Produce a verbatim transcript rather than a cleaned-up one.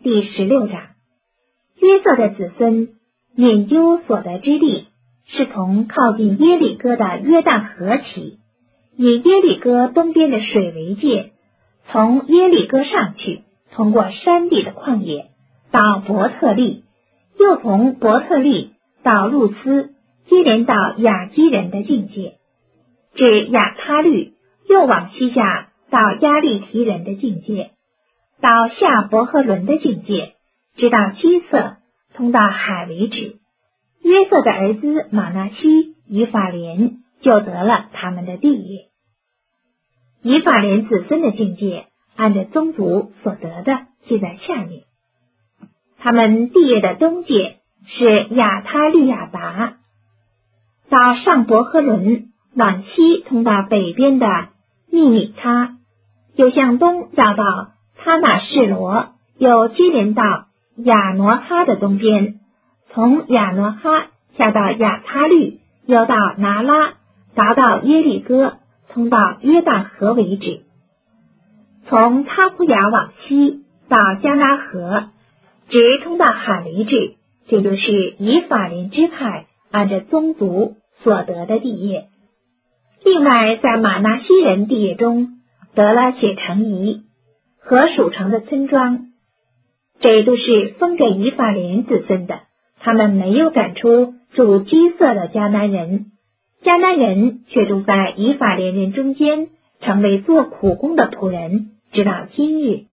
第十六章。约瑟的子孙研究所得之地，是从靠近耶利哥的约旦河起，以耶利哥东边的水为界，从耶利哥上去，通过山地的旷野，到伯特利，又从伯特利到路斯，接连到雅基人的境界，至亚他律，又往西下到加利提人的境界，到夏伯和伦的境界，直到基色，通到海为止。约瑟的儿子马拿西、以法莲就得了他们的地业。以法莲子孙的境界，按着宗族所得的记在下面。他们地业的东界是亚他律亚达，到上伯和伦，往西通到北边的密米他，又向东绕到他那示罗，又接连到亚挪哈的东边，从亚挪哈下到亚他律，又到拿拉，达到耶利哥，通到约旦河为止。从他普雅往西到加拉河，直通到海为止。这就是以法莲支派按着宗族所得的地业。另外在马拿西人地业中得了写城邑和属城的村庄，这都是分给以法莲子孙的。他们没有赶出住基色的迦南人，迦南人却住在以法莲人中间，成为做苦工的仆人，直到今日。